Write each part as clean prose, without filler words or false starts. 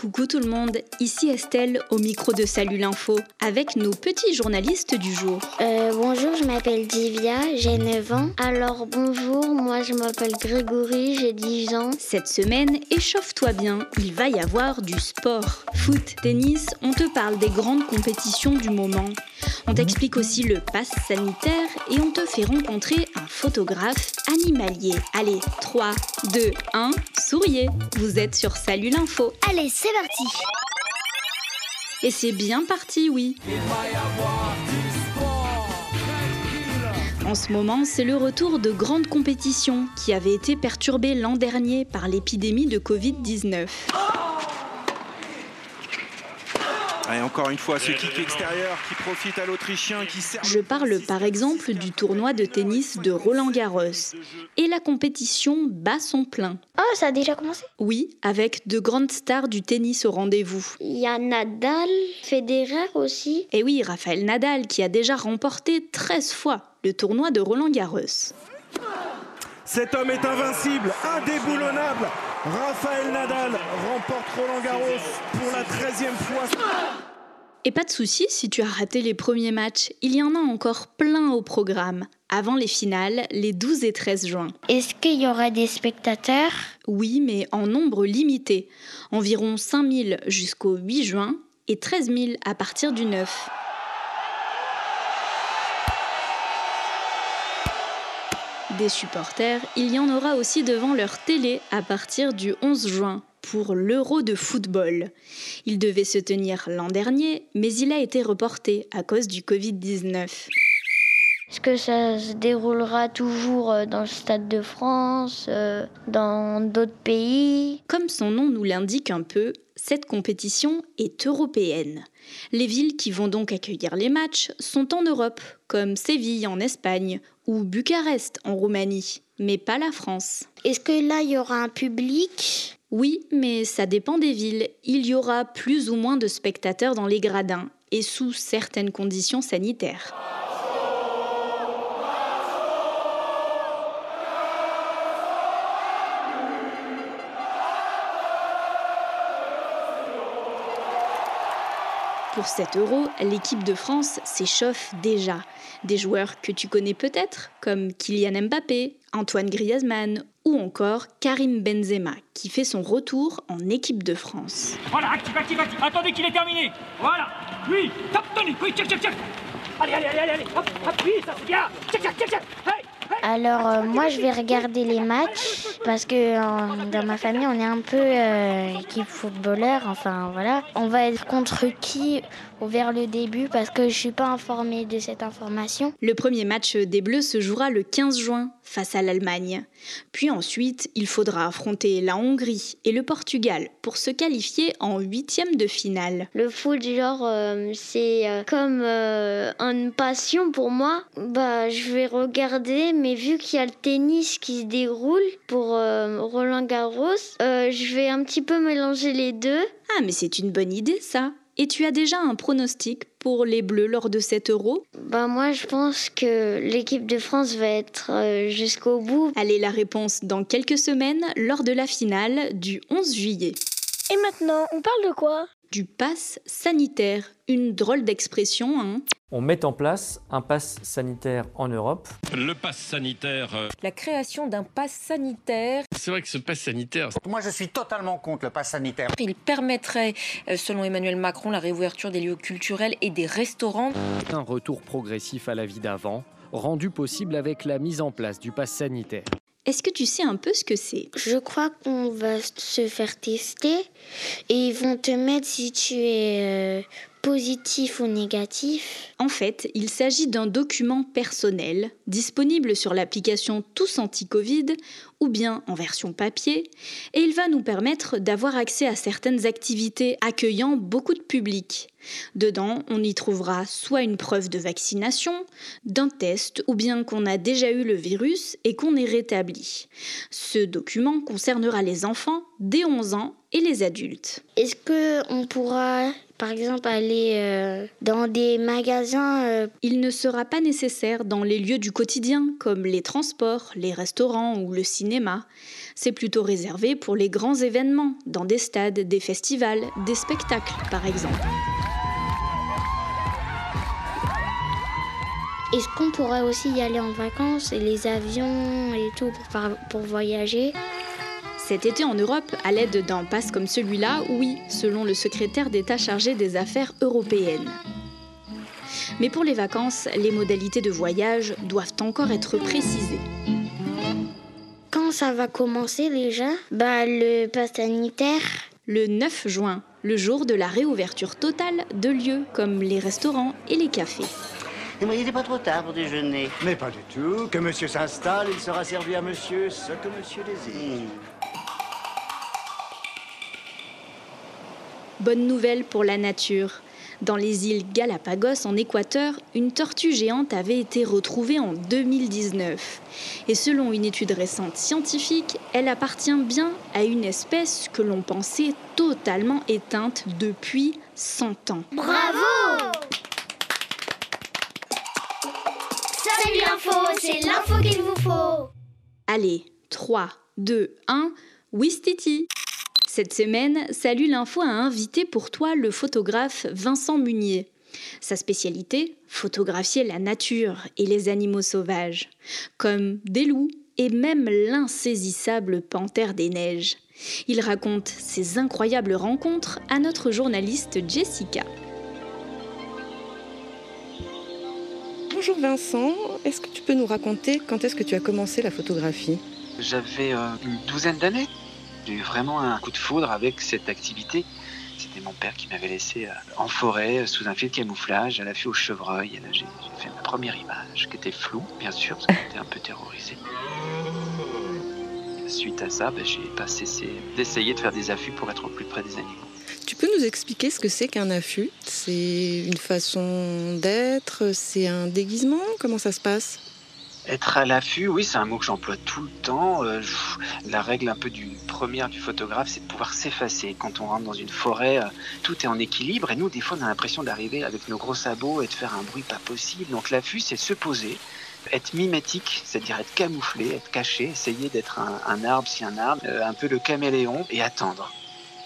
Coucou tout le monde, ici Estelle au micro de Salut l'Info avec nos petits journalistes du jour. Bonjour, je m'appelle Divya, j'ai 9 ans. Alors bonjour, moi je m'appelle Grégory, j'ai 10 ans. Cette semaine, échauffe-toi bien, il va y avoir du sport. Foot, tennis, on te parle des grandes compétitions du moment. On t'explique aussi le pass sanitaire et on te fait rencontrer un photographe animalier. Allez, 3, 2, 1, souriez, vous êtes sur Salut l'Info. Allez, c'est parti! Et c'est bien parti, oui. En ce moment, c'est le retour de grandes compétitions qui avaient été perturbées l'an dernier par l'épidémie de Covid-19. Et encore une fois, ce kick extérieur qui profite à l'Autrichien qui sert... Je parle par exemple du tournoi de tennis de Roland-Garros. Et la compétition bat son plein. Oh, ça a déjà commencé? Oui, avec de grandes stars du tennis au rendez-vous. Il y a Nadal, Federer aussi. Et oui, Rafael Nadal qui a déjà remporté 13 fois le tournoi de Roland-Garros. Cet homme est invincible, indéboulonnable. Rafael Nadal remporte Roland-Garros pour la 13e fois. Et pas de souci si tu as raté les premiers matchs, il y en a encore plein au programme, avant les finales, les 12 et 13 juin. Est-ce qu'il y aura des spectateurs? Oui, mais en nombre limité, environ 5000 jusqu'au 8 juin et 13 000 à partir du 9. Des supporters, il y en aura aussi devant leur télé à partir du 11 juin pour l'Euro de football. Il devait se tenir l'an dernier, mais il a été reporté à cause du Covid-19. Est-ce que ça se déroulera toujours dans le Stade de France, dans d'autres pays? Comme son nom nous l'indique un peu, cette compétition est européenne. Les villes qui vont donc accueillir les matchs sont en Europe, comme Séville en Espagne ou Bucarest en Roumanie, mais pas la France. Est-ce que là, il y aura un public? Oui, mais ça dépend des villes. Il y aura plus ou moins de spectateurs dans les gradins, et sous certaines conditions sanitaires. Pour cet Euro, l'équipe de France s'échauffe déjà. Des joueurs que tu connais peut-être, comme Kylian Mbappé, Antoine Griezmann ou encore Karim Benzema, qui fait son retour en équipe de France. Voilà, active. Attendez qu'il est terminé. Voilà. Oui, top, tenez. Oui, check. Allez. Hop, oui, ça c'est bien. Check. Hey. Alors, moi, je vais regarder les matchs parce que dans ma famille, on est un peu équipe footballeur. Enfin, voilà. On va être contre qui vers le début parce que je suis pas informée de cette information. Le premier match des Bleus se jouera le 15 juin face à l'Allemagne. Puis ensuite, il faudra affronter la Hongrie et le Portugal pour se qualifier en 8e de finale. Le foot, c'est comme une passion pour moi. Je vais regarder, mais vu qu'il y a le tennis qui se déroule pour Roland-Garros, je vais un petit peu mélanger les deux. Ah, mais c'est une bonne idée, ça. Et tu as déjà un pronostic pour les Bleus lors de cet Euro? Moi, je pense que l'équipe de France va être jusqu'au bout. Allez, la réponse dans quelques semaines lors de la finale du 11 juillet. Et maintenant, on parle de quoi? Du pass sanitaire. Une drôle d'expression, hein? On met en place un pass sanitaire en Europe. Le pass sanitaire... La création d'un pass sanitaire. C'est vrai que ce pass sanitaire... Moi, je suis totalement contre le pass sanitaire. Il permettrait, selon Emmanuel Macron, la réouverture des lieux culturels et des restaurants. Un retour progressif à la vie d'avant, rendu possible avec la mise en place du pass sanitaire. Est-ce que tu sais un peu ce que c'est? Je crois qu'on va se faire tester et ils vont te mettre si tu es positif ou négatif. En fait, il s'agit d'un document personnel disponible sur l'application Tous Anti-Covid ou bien en version papier et il va nous permettre d'avoir accès à certaines activités accueillant beaucoup de public. Dedans, on y trouvera soit une preuve de vaccination, d'un test ou bien qu'on a déjà eu le virus et qu'on est rétabli. Ce document concernera les enfants dès 11 ans et les adultes. Est-ce qu'on pourra par exemple, aller dans des magasins. Il ne sera pas nécessaire dans les lieux du quotidien, comme les transports, les restaurants ou le cinéma. C'est plutôt réservé pour les grands événements, dans des stades, des festivals, des spectacles, par exemple. Est-ce qu'on pourrait aussi y aller en vacances et les avions et tout pour voyager? Cet été en Europe, à l'aide d'un pass comme celui-là, oui, selon le secrétaire d'État chargé des affaires européennes. Mais pour les vacances, les modalités de voyage doivent encore être précisées. Quand ça va commencer déjà? Le pass sanitaire. Le 9 juin, le jour de la réouverture totale de lieux comme les restaurants et les cafés. Et moi, il n'est pas trop tard pour déjeuner. Mais pas du tout. Que monsieur s'installe, il sera servi à monsieur ce que monsieur désire. Bonne nouvelle pour la nature. Dans les îles Galapagos, en Équateur, une tortue géante avait été retrouvée en 2019. Et selon une étude récente scientifique, elle appartient bien à une espèce que l'on pensait totalement éteinte depuis 100 ans. Bravo! Salut l'info, c'est l'info qu'il vous faut. Allez, 3, 2, 1, Ouistiti. Cette semaine, Salut l'info a invité pour toi le photographe Vincent Munier. Sa spécialité, photographier la nature et les animaux sauvages, comme des loups et même l'insaisissable panthère des neiges. Il raconte ses incroyables rencontres à notre journaliste Jessica. Bonjour Vincent, est-ce que tu peux nous raconter quand est-ce que tu as commencé la photographie? J'avais une douzaine d'années. J'ai eu vraiment un coup de foudre avec cette activité. C'était mon père qui m'avait laissé en forêt, sous un fil de camouflage, à l'affût au chevreuil. Et là, j'ai fait ma première image, qui était floue, bien sûr, parce que j'étais un peu terrorisé. Suite à ça, j'ai pas cessé d'essayer de faire des affûts pour être au plus près des animaux. Tu peux nous expliquer ce que c'est qu'un affût? C'est une façon d'être? C'est un déguisement? Comment ça se passe? Être à l'affût, oui, c'est un mot que j'emploie tout le temps. La règle un peu première du photographe, c'est de pouvoir s'effacer. Quand on rentre dans une forêt, tout est en équilibre. Et nous, des fois, on a l'impression d'arriver avec nos gros sabots et de faire un bruit pas possible. Donc l'affût, c'est se poser, être mimétique, c'est-à-dire être camouflé, être caché, essayer d'être un arbre si un arbre, un peu le caméléon, et attendre.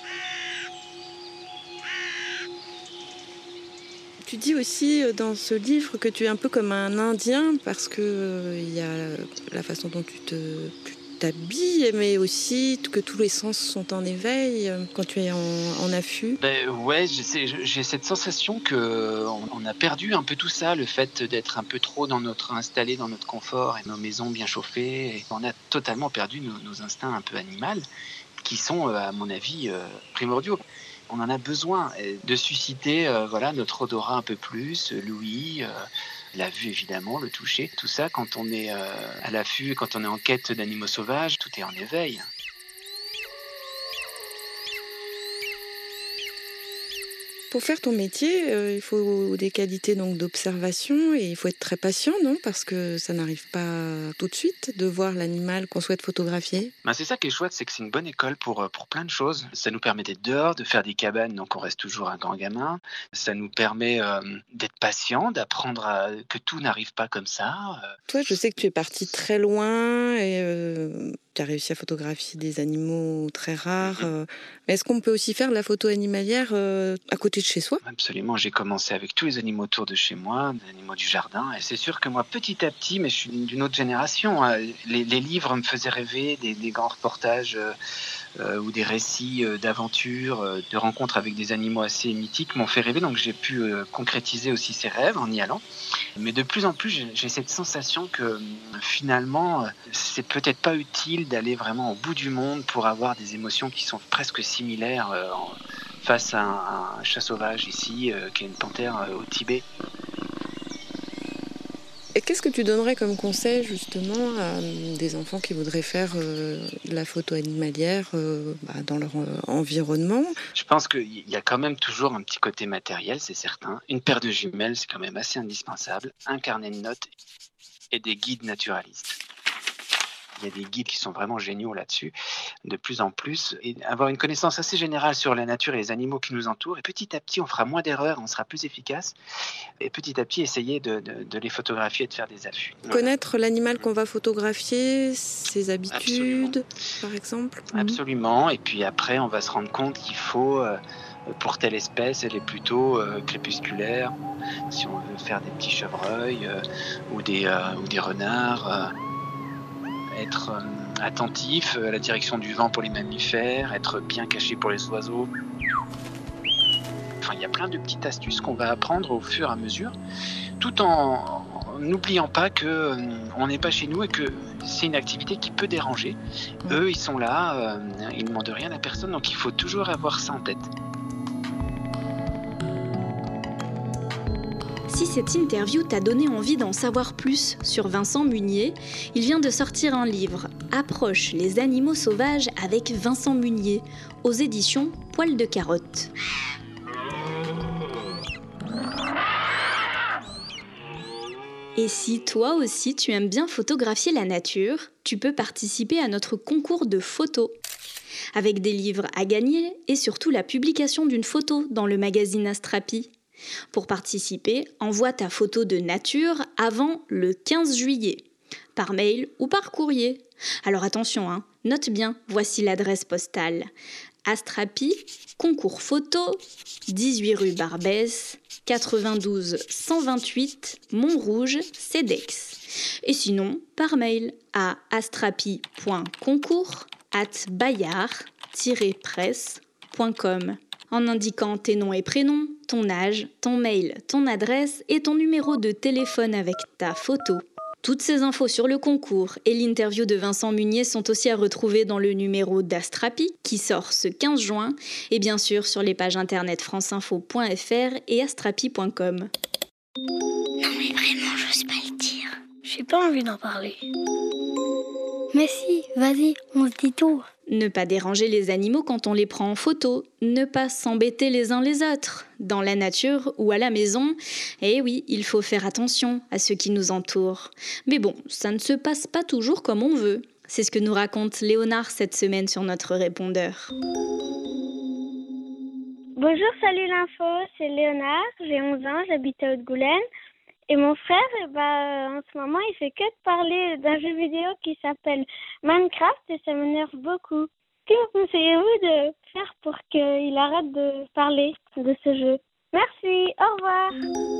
Tu dis aussi dans ce livre que tu es un peu comme un Indien parce que y a la façon dont tu t'habilles, mais aussi que tous les sens sont en éveil quand tu es en affût. Ouais, j'ai cette sensation qu'on a perdu un peu tout ça, le fait d'être un peu trop installé dans notre confort et nos maisons bien chauffées. Et on a totalement perdu nos instincts un peu animaux qui sont, à mon avis, primordiaux. On en a besoin de susciter notre odorat un peu plus, l'ouïe, la vue évidemment, le toucher. Tout ça, quand on est à l'affût, quand on est en quête d'animaux sauvages, tout est en éveil. Pour faire ton métier, il faut des qualités donc d'observation et il faut être très patient, non? Parce que ça n'arrive pas tout de suite de voir l'animal qu'on souhaite photographier. C'est ça qui est chouette, c'est que c'est une bonne école pour plein de choses. Ça nous permet d'être dehors, de faire des cabanes, donc on reste toujours un grand gamin. Ça nous permet d'être patient, d'apprendre que tout n'arrive pas comme ça. Toi, je sais que tu es parti très loin et tu as réussi à photographier des animaux très rares. Mais est-ce qu'on peut aussi faire de la photo animalière à côté de chez soi? Absolument, j'ai commencé avec tous les animaux autour de chez moi, des animaux du jardin. Et c'est sûr que moi, petit à petit, mais je suis d'une autre génération, les livres me faisaient rêver, des grands reportages ou des récits d'aventures, de rencontres avec des animaux assez mythiques m'ont fait rêver. Donc j'ai pu concrétiser aussi ces rêves en y allant. Mais de plus en plus, j'ai cette sensation que finalement, c'est peut-être pas utile d'aller vraiment au bout du monde pour avoir des émotions qui sont presque similaires face à un chat sauvage ici, qui est une panthère au Tibet. Et qu'est-ce que tu donnerais comme conseil justement à des enfants qui voudraient faire de la photo animalière dans leur environnement? Je pense qu'il y a quand même toujours un petit côté matériel, c'est certain. Une paire de jumelles, c'est quand même assez indispensable. Un carnet de notes et des guides naturalistes. Il y a des guides qui sont vraiment géniaux là-dessus, de plus en plus, et avoir une connaissance assez générale sur la nature et les animaux qui nous entourent. Et petit à petit, on fera moins d'erreurs, on sera plus efficace. Et petit à petit, essayer de les photographier et de faire des affûts. Connaître l'animal qu'on va photographier, ses habitudes, par exemple. Absolument. Et puis après, on va se rendre compte qu'il faut... pour telle espèce, elle est plutôt crépusculaire. Si on veut faire des petits chevreuils ou des renards, être attentif à la direction du vent pour les mammifères, être bien caché pour les oiseaux. Enfin, il y a plein de petites astuces qu'on va apprendre au fur et à mesure, tout en n'oubliant pas qu'on n'est pas chez nous et que c'est une activité qui peut déranger. Eux, ils sont là, ils ne demandent rien à personne, donc il faut toujours avoir ça en tête. Si cette interview t'a donné envie d'en savoir plus sur Vincent Munier, il vient de sortir un livre, Approche les animaux sauvages avec Vincent Munier, aux éditions Poil de Carotte. Et si toi aussi tu aimes bien photographier la nature, tu peux participer à notre concours de photos. Avec des livres à gagner et surtout la publication d'une photo dans le magazine Astrapi. Pour participer, envoie ta photo de nature avant le 15 juillet, par mail ou par courrier. Alors attention, note bien, voici l'adresse postale. Astrapi, concours photo, 18 rue Barbès, 92 128, Montrouge, Cedex. Et sinon, par mail à astrapi.concours@bayard-presse.com. En indiquant tes noms et prénoms, ton âge, ton mail, ton adresse et ton numéro de téléphone avec ta photo. Toutes ces infos sur le concours et l'interview de Vincent Munier sont aussi à retrouver dans le numéro d'Astrapi qui sort ce 15 juin et bien sûr sur les pages internet franceinfo.fr et astrapi.com. Non mais vraiment, j'ose pas le dire. J'ai pas envie d'en parler. Mais si, vas-y, on se dit tout. Ne pas déranger les animaux quand on les prend en photo, ne pas s'embêter les uns les autres, dans la nature ou à la maison. Eh oui, il faut faire attention à ceux qui nous entourent. Mais bon, ça ne se passe pas toujours comme on veut. C'est ce que nous raconte Léonard cette semaine sur notre répondeur. Bonjour, salut l'info, c'est Léonard, j'ai 11 ans, j'habite à Haute-Goulaine. Et mon frère, en ce moment, il fait que de parler d'un jeu vidéo qui s'appelle Minecraft et ça m'énerve beaucoup. Que conseillez-vous de faire pour qu'il arrête de parler de ce jeu ? Merci, au revoir.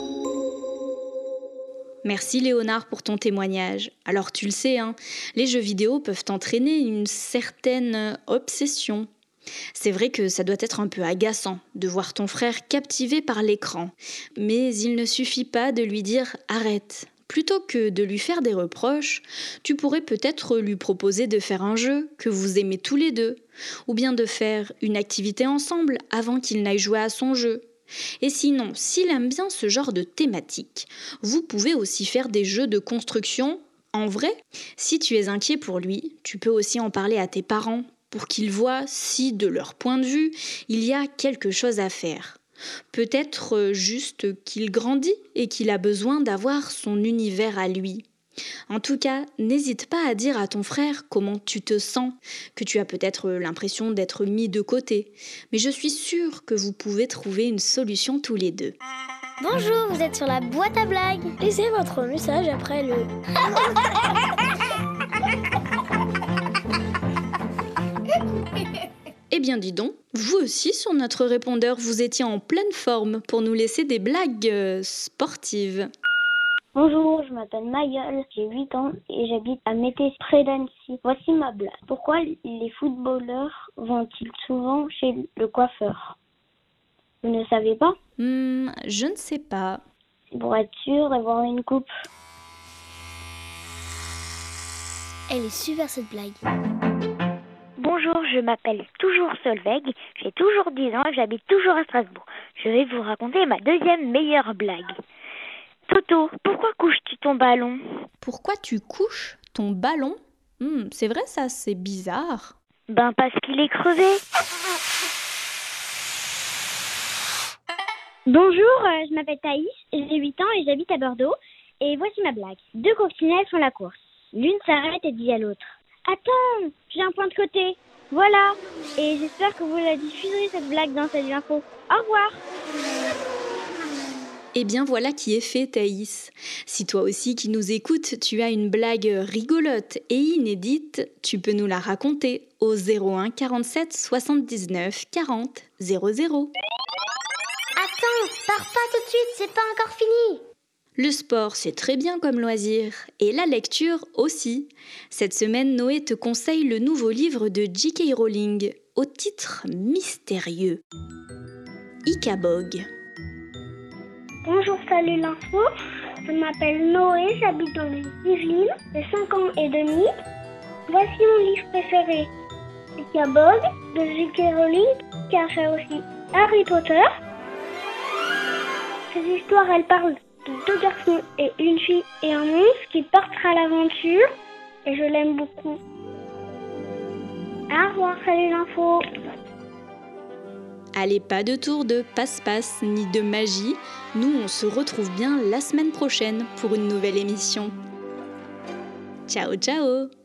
Merci Léonard pour ton témoignage. Alors tu le sais, les jeux vidéo peuvent entraîner une certaine obsession. C'est vrai que ça doit être un peu agaçant de voir ton frère captivé par l'écran. Mais il ne suffit pas de lui dire « arrête ». Plutôt que de lui faire des reproches, tu pourrais peut-être lui proposer de faire un jeu que vous aimez tous les deux, ou bien de faire une activité ensemble avant qu'il n'aille jouer à son jeu. Et sinon, s'il aime bien ce genre de thématique, vous pouvez aussi faire des jeux de construction en vrai. Si tu es inquiet pour lui, tu peux aussi en parler à tes parents, pour qu'ils voient si, de leur point de vue, il y a quelque chose à faire. Peut-être juste qu'il grandit et qu'il a besoin d'avoir son univers à lui. En tout cas, n'hésite pas à dire à ton frère comment tu te sens, que tu as peut-être l'impression d'être mis de côté. Mais je suis sûre que vous pouvez trouver une solution tous les deux. Bonjour, vous êtes sur la boîte à blagues. Laissez votre message après le... Eh bien dis donc, vous aussi sur notre répondeur, vous étiez en pleine forme pour nous laisser des blagues sportives. Bonjour, je m'appelle Mayol, j'ai 8 ans et j'habite à Mété près d'Annecy. Voici ma blague. Pourquoi les footballeurs vont-ils souvent chez le coiffeur ? Vous ne savez pas ? Je ne sais pas. Pour être sûr d'avoir une coupe. Elle est super cette blague. Bonjour, je m'appelle toujours Solveig, j'ai toujours 10 ans et j'habite toujours à Strasbourg. Je vais vous raconter ma deuxième meilleure blague. Toto, pourquoi couches-tu ton ballon ? Pourquoi tu couches ton ballon ? C'est vrai ça, c'est bizarre. Parce qu'il est crevé. Bonjour, je m'appelle Thaïs, j'ai 8 ans et j'habite à Bordeaux. Et voici ma blague. 2 coccinelles font la course. L'une s'arrête et dit à l'autre. Attends, j'ai un point de côté. Voilà. Et j'espère que vous la diffuserez cette blague dans cette info. Au revoir. Eh bien voilà qui est fait, Thaïs. Si toi aussi qui nous écoutes, tu as une blague rigolote et inédite, tu peux nous la raconter au 01 47 79 40 00. Attends, pars pas tout de suite, c'est pas encore fini. Le sport, c'est très bien comme loisir, et la lecture aussi. Cette semaine, Noé te conseille le nouveau livre de J.K. Rowling, au titre mystérieux. Ikabog. Bonjour, salut l'info. Je m'appelle Noé, j'habite dans les Yvelines, j'ai 5 ans et demi. Voici mon livre préféré, Ikabog, de J.K. Rowling, qui a fait aussi Harry Potter. Ces histoires, elles parlent de 2 garçons et une fille et un monstre qui partent à l'aventure, et je l'aime beaucoup. Au revoir, salut l'info. Allez, pas de tour de passe-passe ni de magie. Nous, on se retrouve bien la semaine prochaine pour une nouvelle émission. Ciao, ciao!